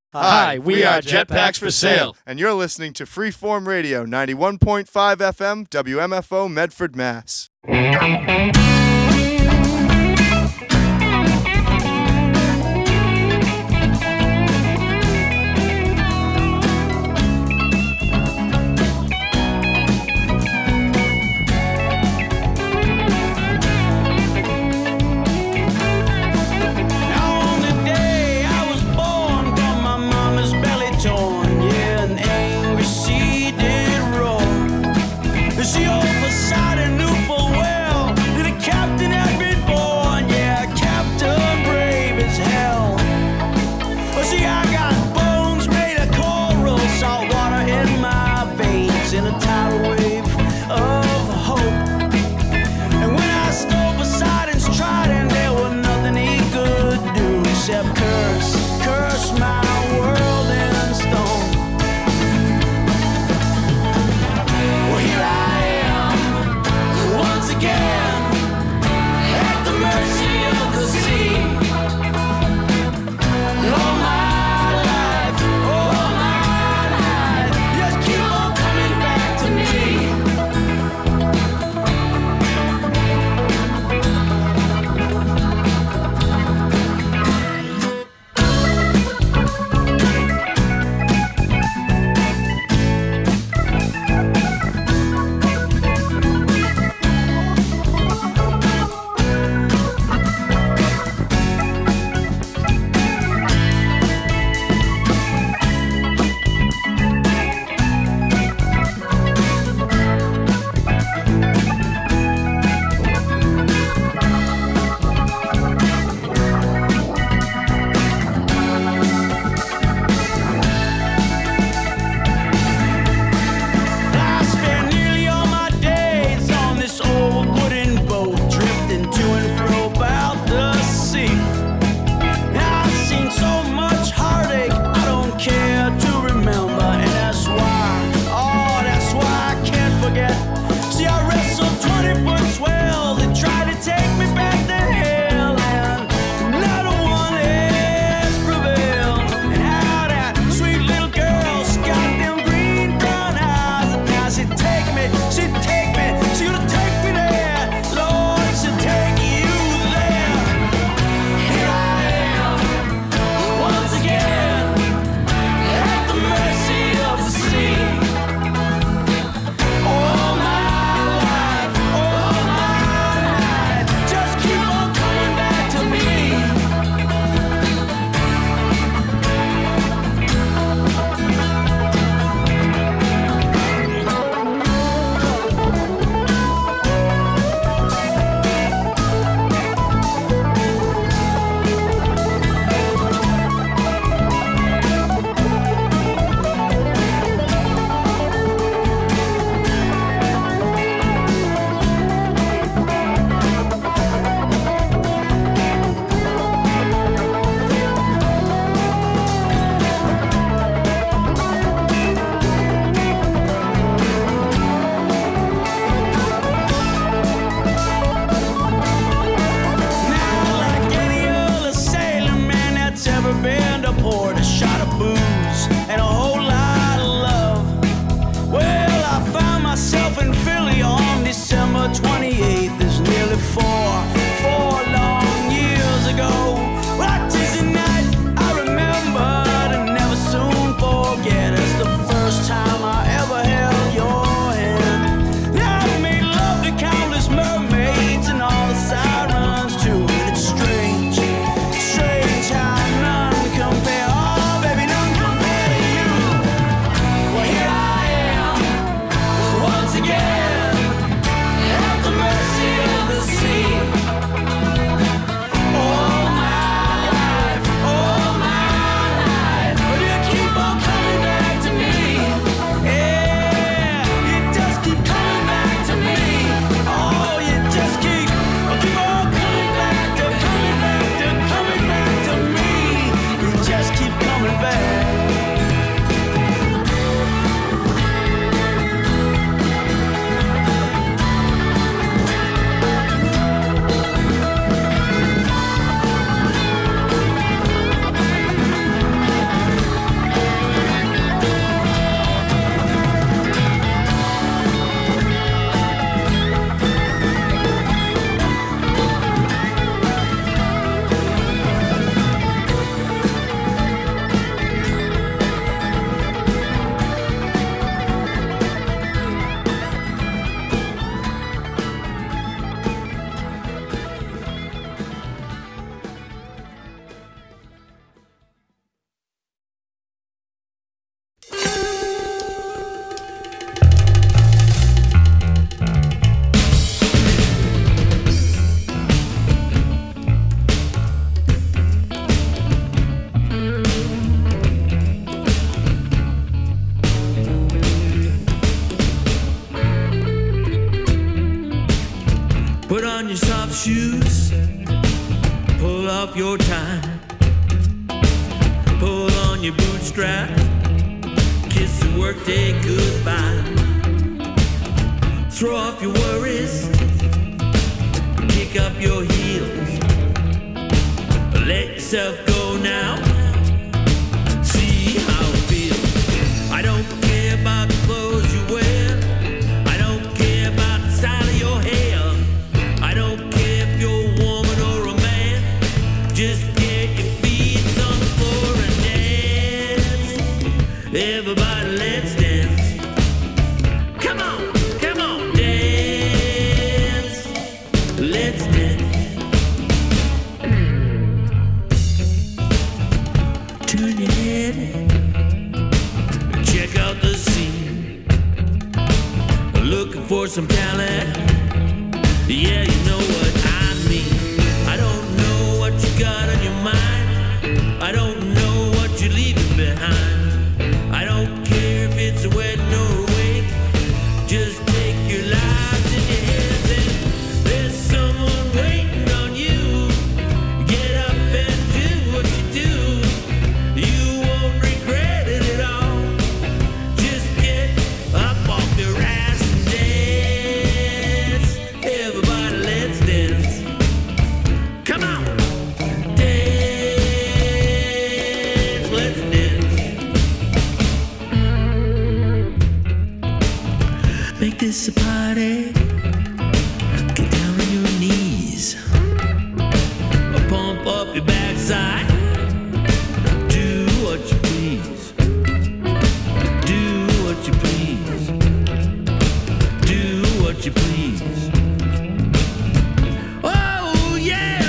Hi, we are Jetpacks for Sale. And you're listening to Freeform Radio, 91.5 FM, WMFO, Medford, Mass. She oversight and knew full well that a captain had been born. Yeah, Captain Brave as hell. Well, see, I got bones made of coral, salt water in my veins, in a tidal wave of hope. And when I stole Poseidon's trident, there was nothing he could do except curse my world in stone. Well, here I am once again, at the mercy of the sea. All my life, just keep on coming back to me. Put on your soft shoes, pull off your tie, pull on your bootstrap, kiss the workday goodbye. Throw off your worries, kick up your heels, let yourself go now, see how it feels. I don't care about the clothes you wear, I don't care about the style of your hair, I don't care if you're a woman or a man, just get your feet on the floor and dance. Everybody, let's dance. Come on, come on, dance. Let's dance. Turn your head, check out the scene. Looking for some talent, yeah, you know what I mean. I don't know what you got on your mind, I don't know what you're leaving behind. I don't care if it's a wedding or a wake, just take your lives in your hands and there's someone waiting on you. Get up and do what you do, you won't regret it at all. Just get up off your ass and dance. Everybody, let's dance. Come on, dance, let's dance. Make this a party. Get down on your knees. Pump up your backside. Do what you please. Do what you please. Do what you please. Oh yeah.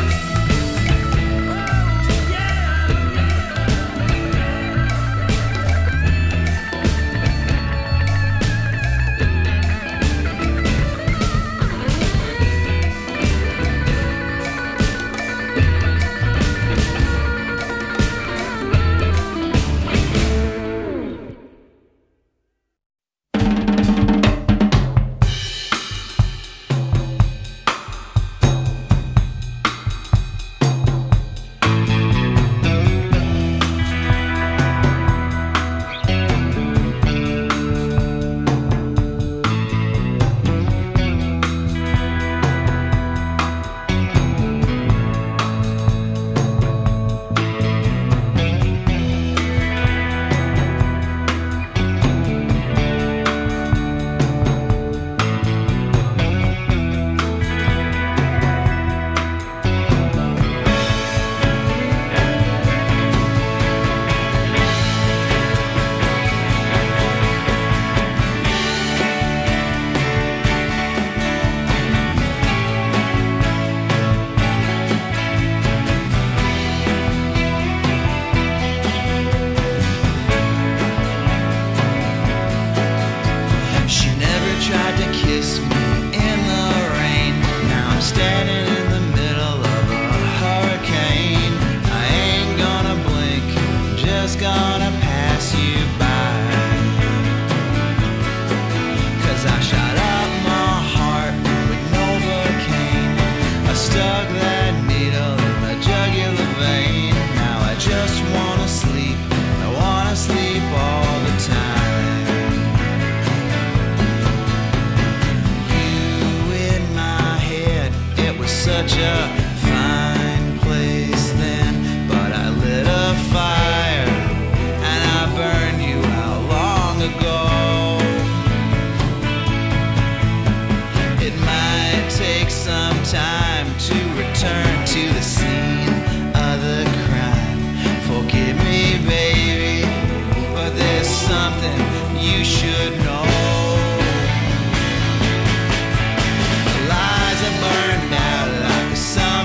Oh yeah. She never tried to kiss me in the rain. Now I'm standing in the middle of a hurricane. I ain't gonna blink, just gonna pass you by. 'Cause I shot up my heart with Novocaine. I stuck that needle in my jugular vein. Now I just wanna sleep, I wanna sleep all the time. Such a fine place then, but I lit a fire and I burned you out long ago. It might take some time to return to the scene of the crime. Forgive me, baby, but there's something you should know. The lies are burned out like a summer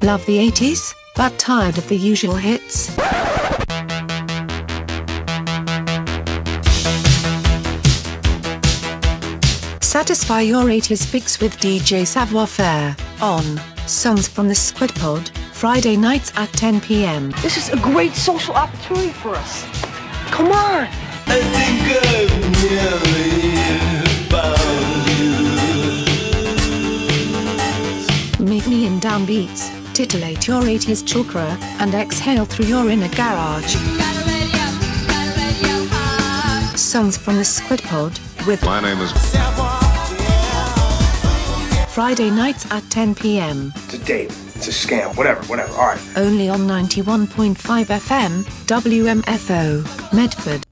Love the 80s, but tired of the usual hits? Satisfy your 80s fix with DJ Savoir Faire on Songs from the Squid Pod, Friday nights at 10 p.m. This is a great social opportunity for us. Come on! I think I've nearly found you. Meet me in downbeats, titillate your 80s chakra, and exhale through your inner garage. Songs from the Squid Pod with My name is Friday nights at 10 p.m. It's a date. It's a scam. Whatever. All right. Only on 91.5 FM, WMFO, Medford.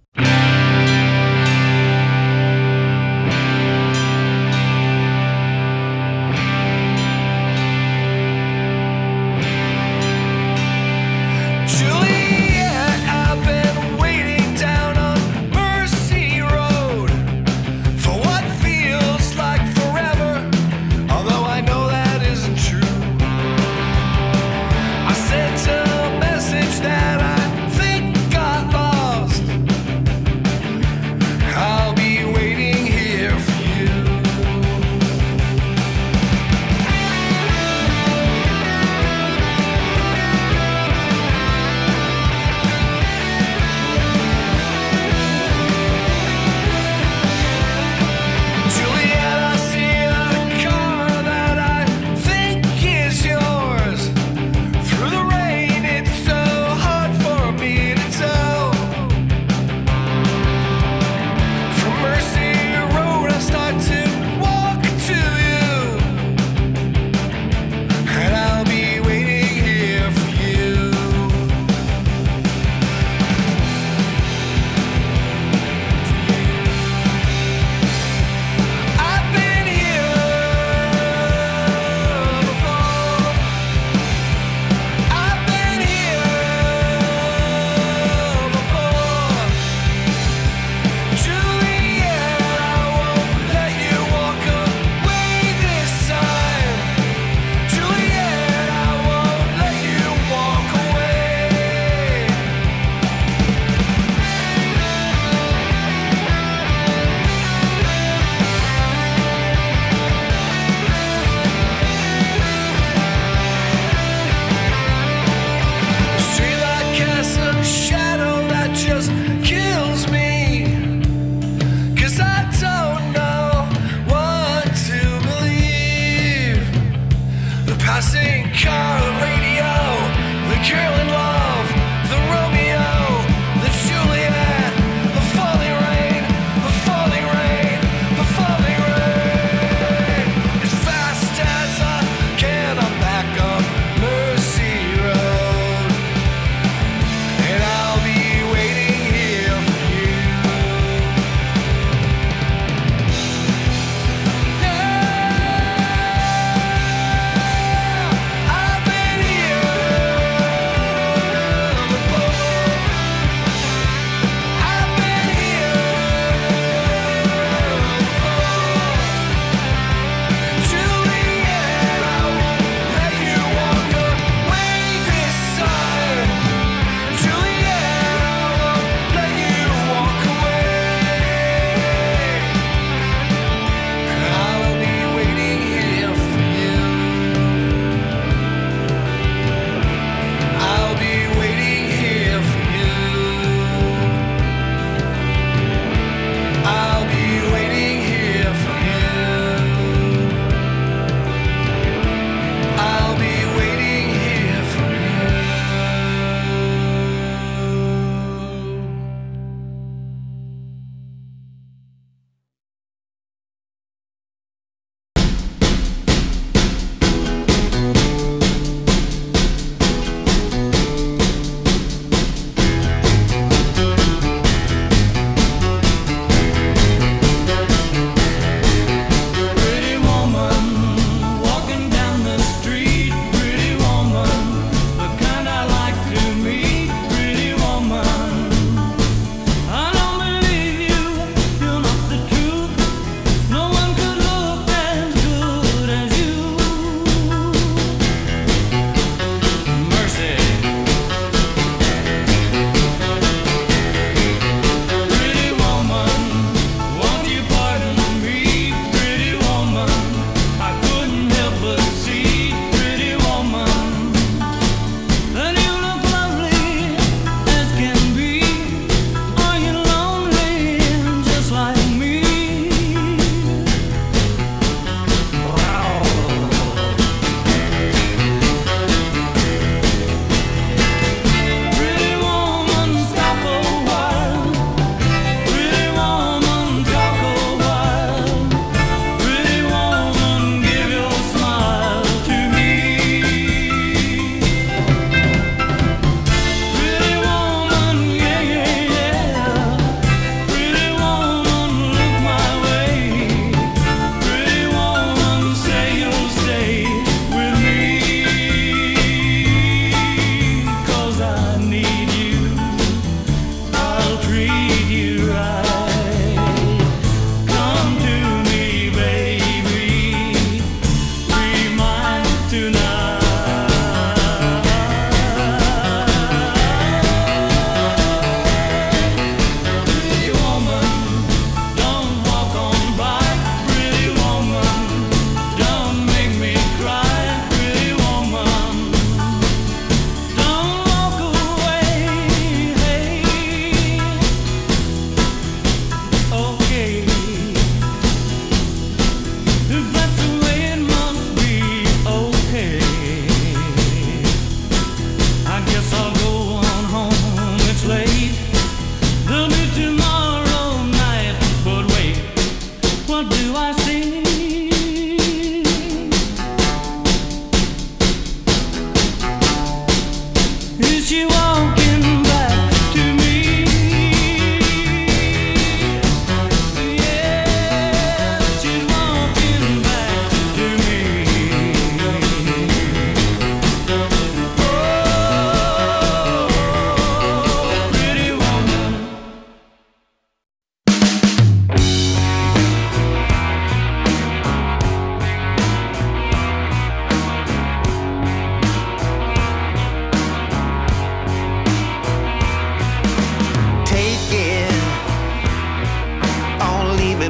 That I think got lost.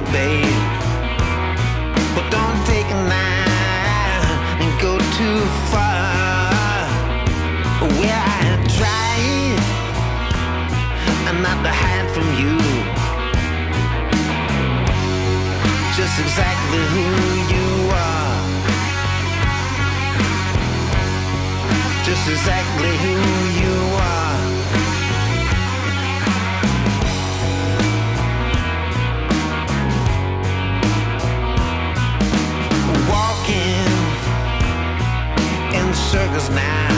babe. But don't take a knife and go too far. Well, I tried not to hide from you just exactly who you are. Just exactly who you are. Walking in circles now,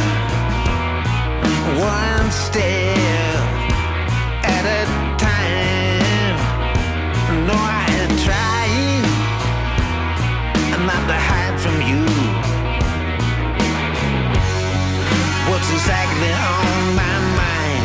one step at a time. No, I had tried not to hide from you. What's exactly on my mind?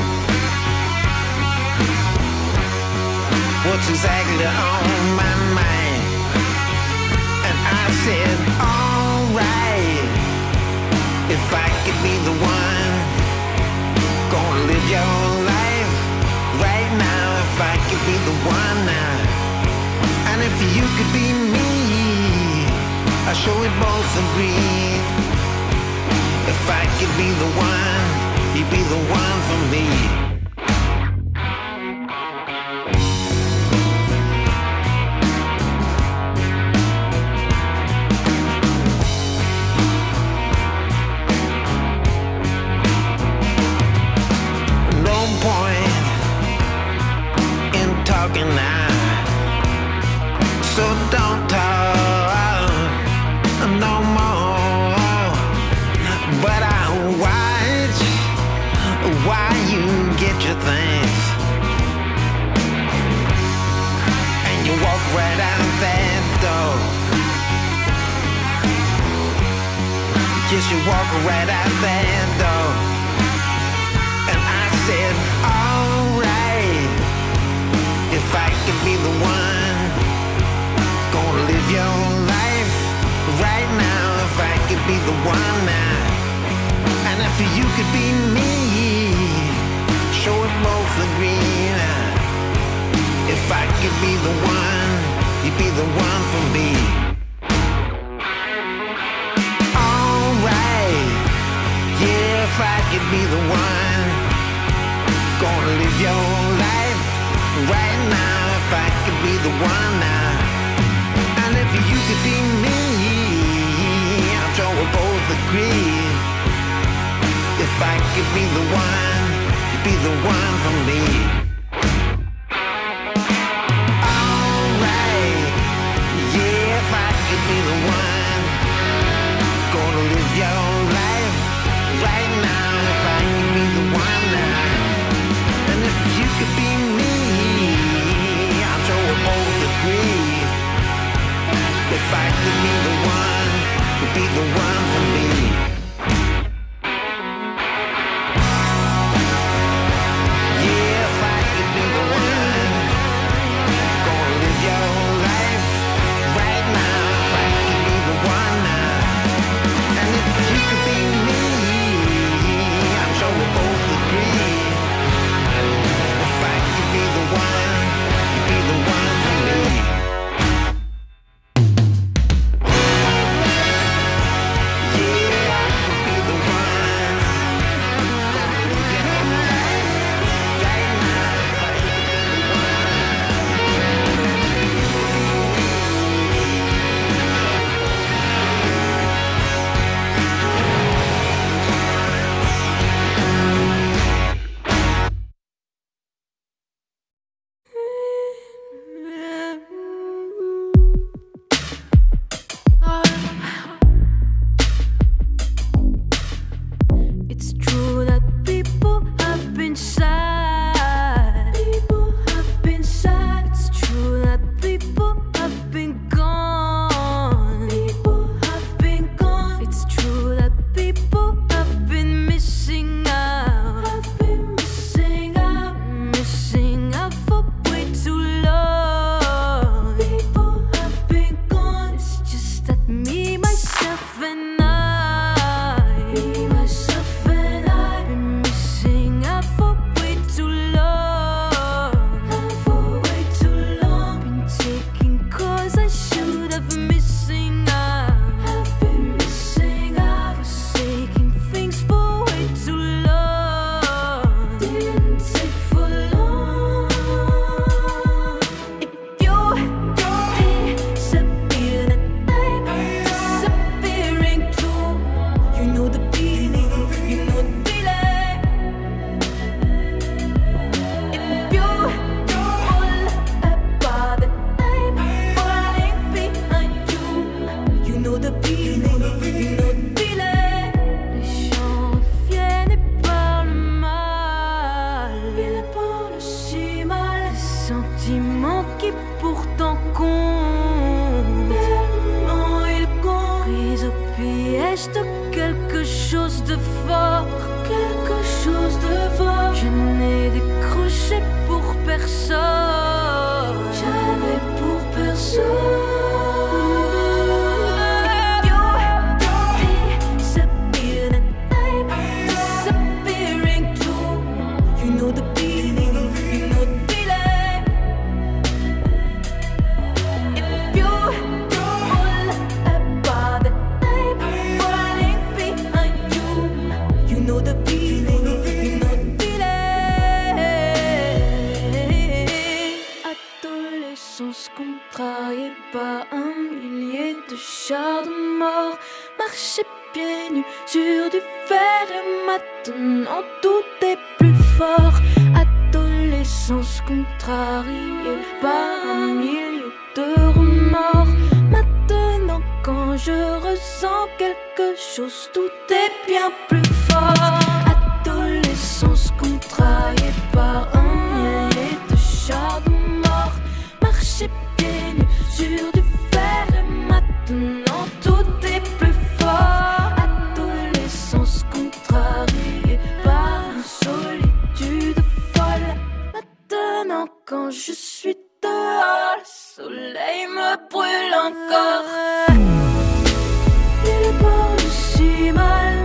What's exactly on my mind? And I said, alright, if I could be the one, gonna live your life right now. If I could be the one now, and if you could be me, I sure we both agree. If I could be the one, you'd be the one for me. No point in talking now, so don't talk no more. But I watch why you get your things, and you walk right out that door. Yes, you walk right out that door. And I said, alright, if I could be the one, gonna live your life right now. If I could be the one now, and if you could be me, sure we both agree now. If I could be the one, you'd be the one for me. Alright, yeah, if I could be the one, gonna live your life right now. If I could be the one now, and if you could be me, I'm sure we'll both agree. If I could be the one, you'd be the one for me. Alright, yeah, if I could be the one, gonna live your life right now. If I could be the one now, and if you could be me, I'm sure we'll both agree. If I could be the one, you'd be the one for me. Yeah, if I chose de fort, quelque chose de fort. Je n'ai décroché pour personne, jamais pour personne. Contrarié par un millier de chars de mort, marcher pieds nus sur du fer et maintenant tout est plus fort. Adolescence contrariée par un millier de remords. Maintenant quand je ressens quelque chose, tout est bien plus fort. Adolescence contrariée par un millier de chars de mort, marcher pieds nus sur du fer et maintenant tout est plus fort. Adolescence contrariée par une solitude folle. Maintenant quand je suis dehors, le soleil me brûle encore. Il est pas aussi mal,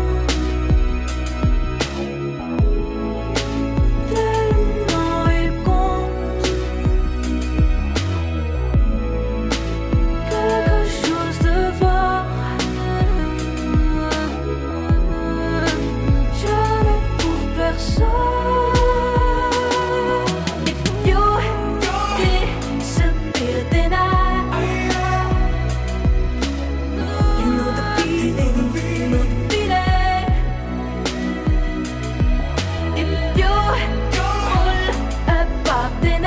tellement il compte. Quelque chose de fort, jamais pour personne. If you disappear then you know the feeling, you know the feeling. If you fall apart then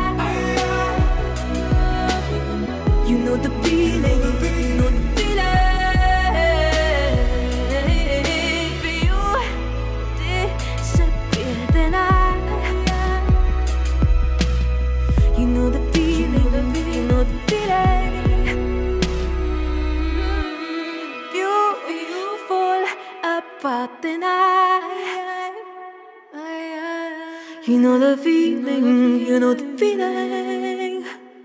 you know the feeling, you know the feeling. If you disappear then you know the feeling, you know the feeling. If you fall apart then you know the feeling, you know the feeling.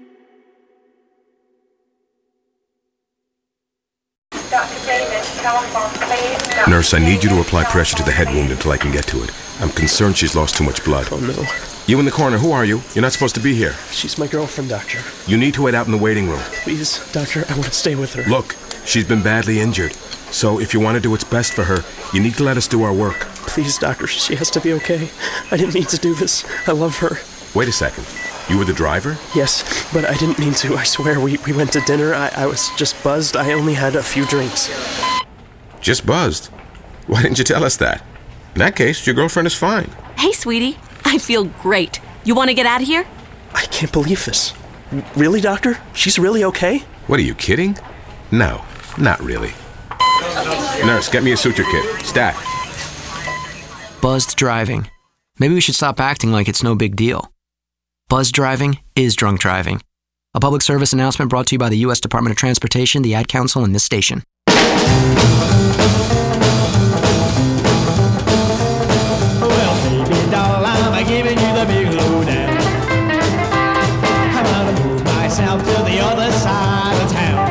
Dr. Davis, telephone, please. Nurse, I need you to apply pressure to the head wound until I can get to it. I'm concerned she's lost too much blood. Oh, no. You in the corner, who are you? You're not supposed to be here. She's my girlfriend, doctor. You need to wait out in the waiting room. Please, doctor, I want to stay with her. Look, she's been badly injured. So if you want to do what's best for her, you need to let us do our work. Please, doctor, she has to be okay. I didn't mean to do this. I love her. Wait a second. You were the driver? Yes, but I didn't mean to. I swear, we went to dinner. I was just buzzed. I only had a few drinks. Just buzzed? Why didn't you tell us that? In that case, your girlfriend is fine. Hey, sweetie. I feel great. You want to get out of here? I can't believe this. Really, doctor? She's really okay? What, are you kidding? No, not really. Nurse, get me a suture kit. Stat. Buzzed driving. Maybe we should stop acting like it's no big deal. Buzzed driving is drunk driving. A public service announcement brought to you by the U.S. Department of Transportation, the Ad Council, and this station. Well, baby doll, I'm giving you the big lowdown. I'm gonna move myself to the other side of town.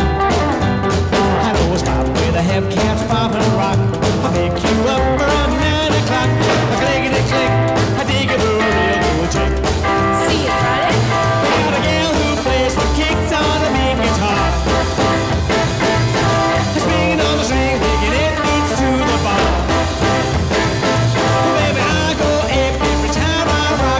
I know a spot where they have cats pop and rock. I'll pick you up around 9 o'clock. A clickety-click, I dig it for a real cool chick. See you Friday. Got a gal who plays the kicks on a mean guitar. Swinging on the string, thinking it leads to the bar. Baby, I go ape every time I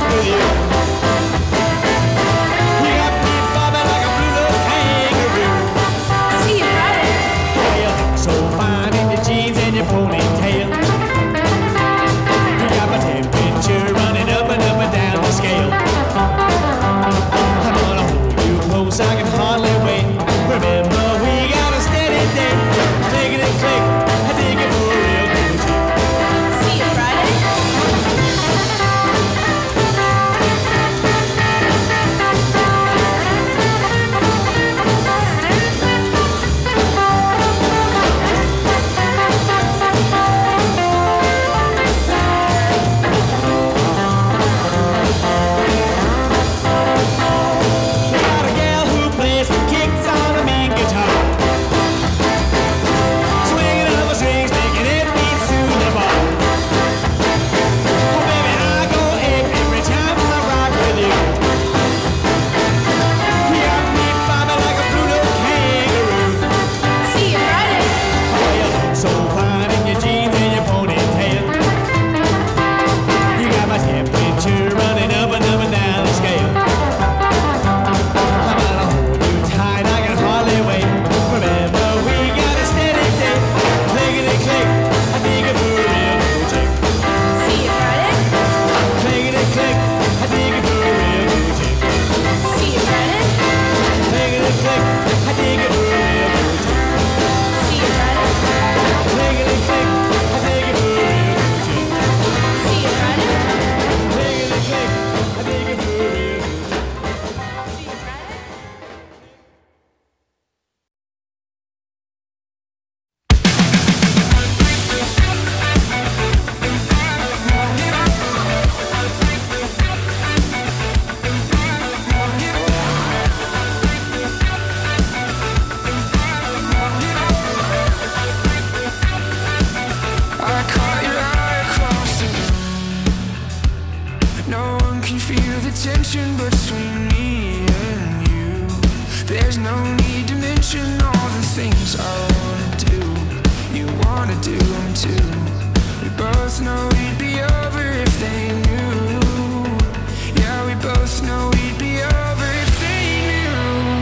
one can feel the tension between me and you. There's no need to mention all the things I wanna do. You wanna do them too. We both know we'd be over if they knew. Yeah, we both know we'd be over if they knew.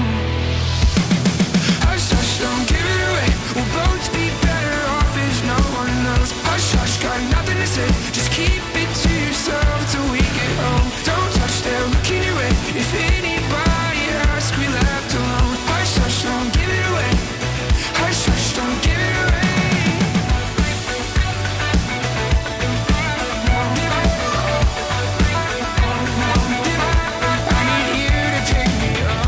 Hush, hush, don't give it away. We'll both be better off if no one knows. Hush, hush, got nothing to say. Just keep it to yourself till we get home. Don't touch, they're looking your way. If anybody asks, we left alone. Hush, hush, don't give it away. Hush, hush, don't give it away. I need you to pick me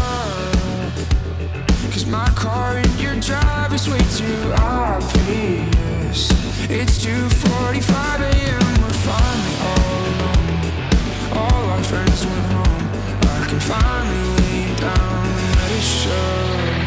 up, 'cause my car and your drive is way too obvious. It's 2:45 a.m. We're finally all alone. All our friends went home. I can finally lay down and let it show.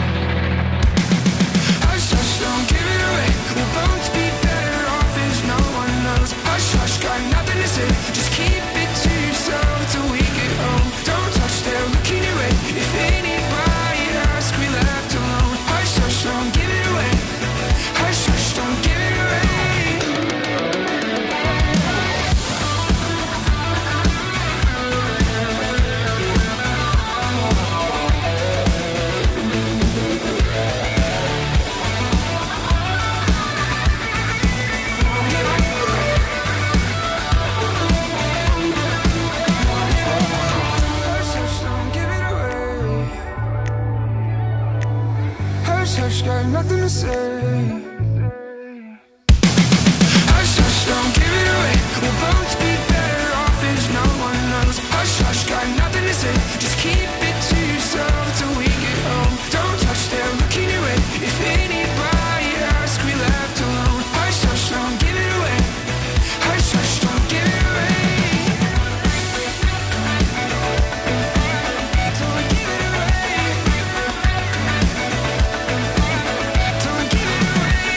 Hush, hush, don't give it away. We'll both be better off if no one knows. Hush, hush, got nothing to say. Just keep it to yourself till we get home. Don't touch, they're looking your way. If anybody asks, we left alone. Hush, hush, don't give it away. Hush, hush, don't give it away. Hush, hush, don't give it away. Hush, hush, got nothing to say. Hush, hush, don't give it away. We'll both be better off if no one knows. Hush, hush, got nothing to say. Just keep it to yourself till we get home. Don't touch, they're looking your way. If anybody asks, we left alone. Hush, hush, don't give it away. Hush, hush, don't give it away. Don't give it away. Don't give it away.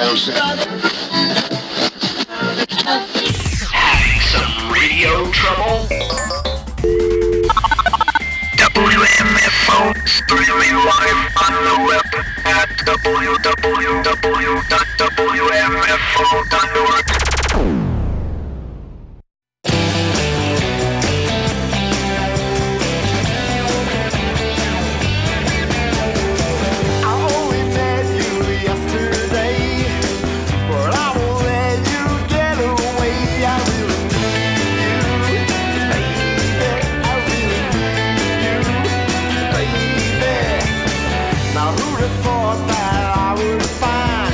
Having some radio trouble? WMFO streaming live on the web at www.wmfo.org. Thought that I would find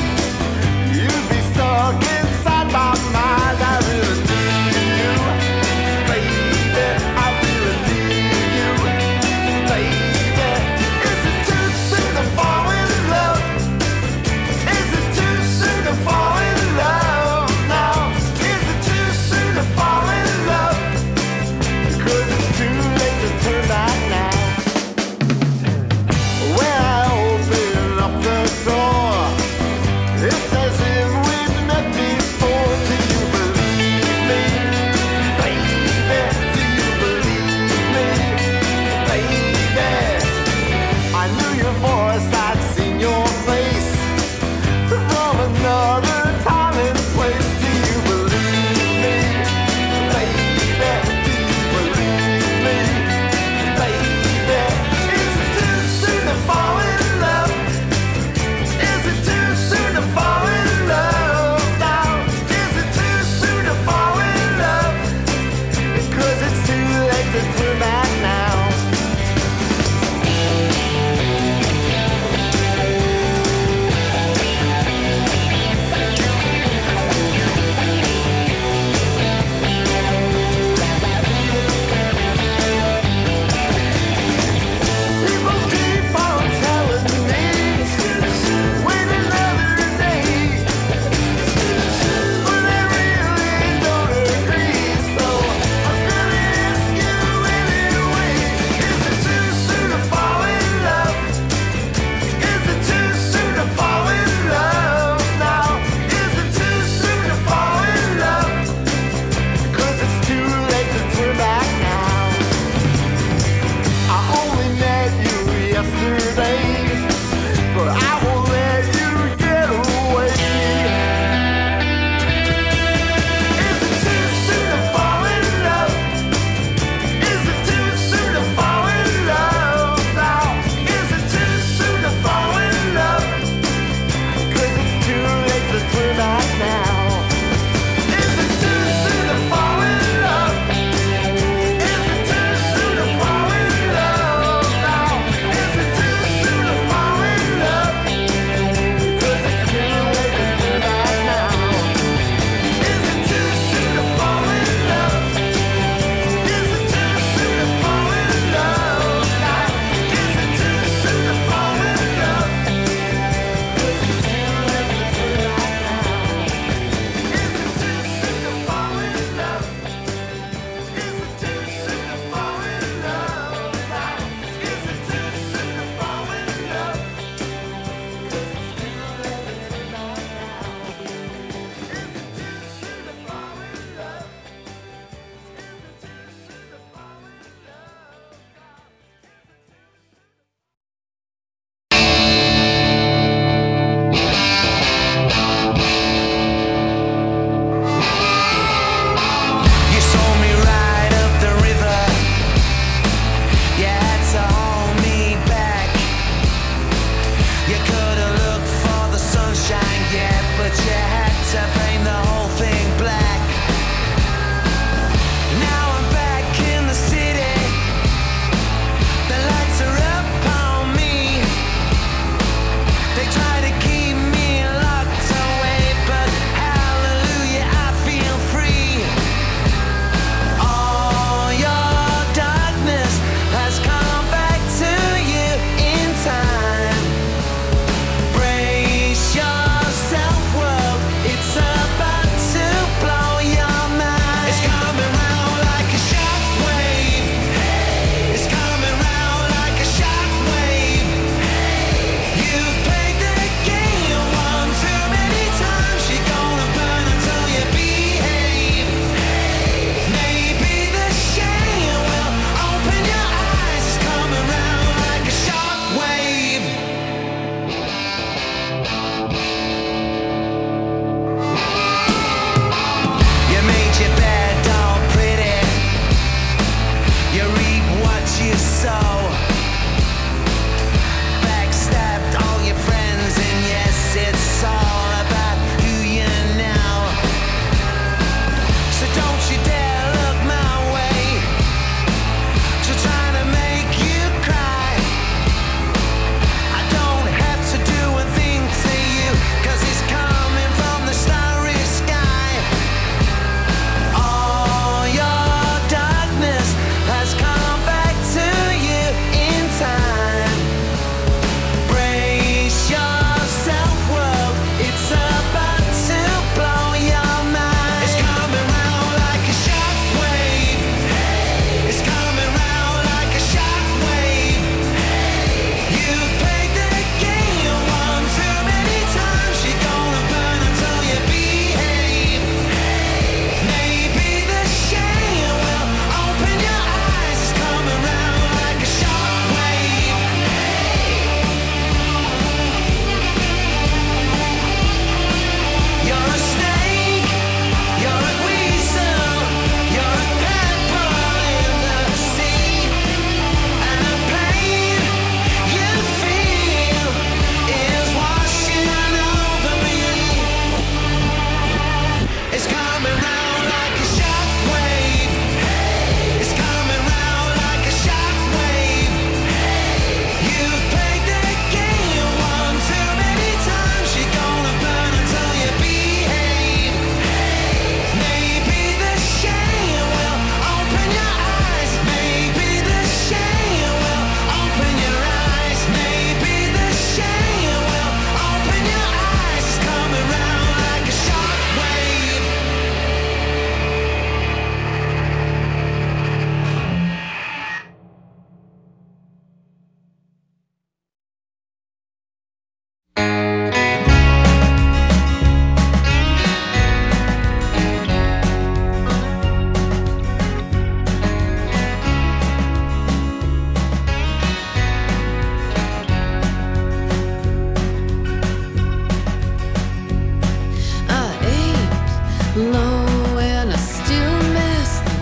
low and I still miss them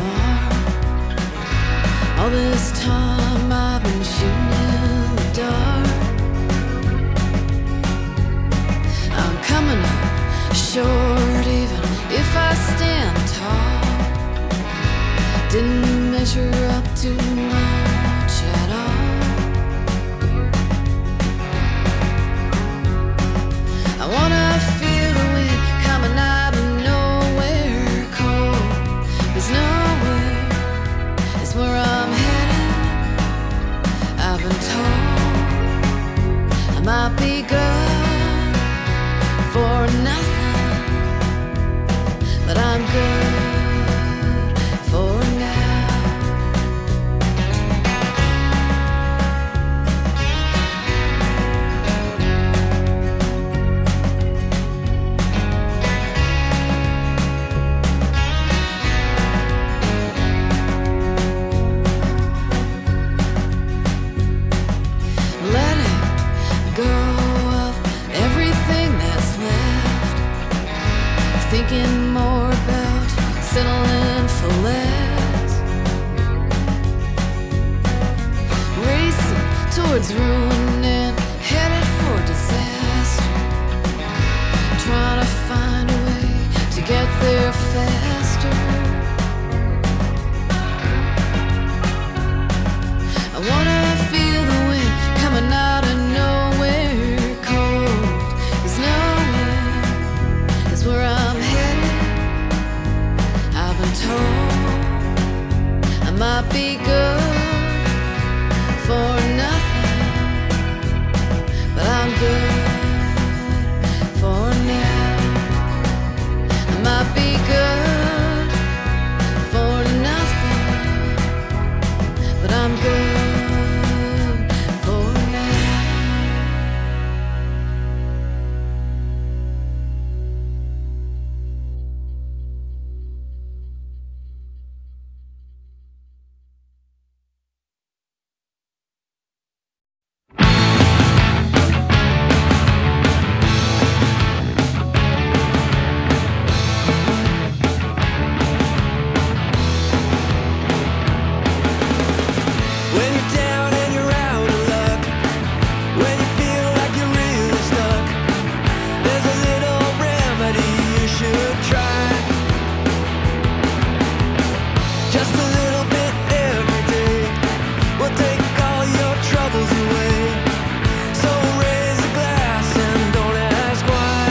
all this time I've been shooting in the dark. I'm coming up short even if I stand tall. Didn't measure up to much at all. I wanna feel the wind coming out of nowhere cold. There's nowhere, it's where I'm headed. I've been told I might be good for nothing, but I'm good for now. Let it go of everything that's left. Thinking more about settling for less. Racing towards ruin and headed for disaster. Trying to find a way to get there faster. I wanna feel the wind coming out of nowhere cold. There's nowhere, it's where I'm headed. I've been told I might be good for nothing, but I'm good for now. I might be good for nothing, but I'm good for now. When you're down and you're out of luck, when you feel like you're really stuck, there's a little remedy you should try. Just a little bit every day will take all your troubles away. So raise a glass and don't ask why.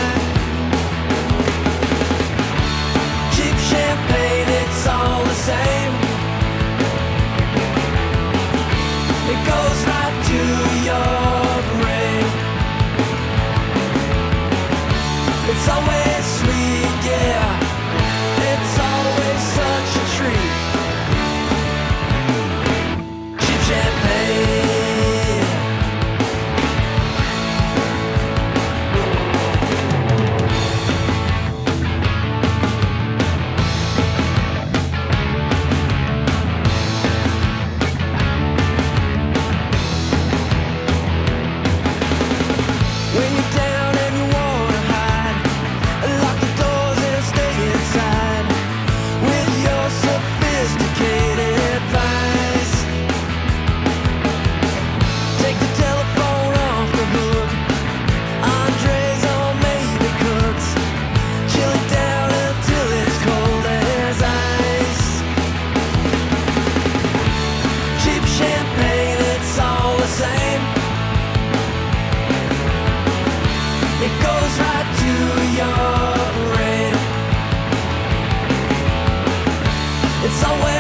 Cheap champagne, it's all the same. It goes right to your brain. It's always sweet, yeah. It's always such a treat. Cheap champagne. When you're down and you wanna hide, lock the doors and stay inside with your sophisticated advice. Take the telephone off the hook. Andres or maybe cooks. Chill it down until it's cold as ice. Cheap champagne, it's all the same. It goes right to your brain. It's always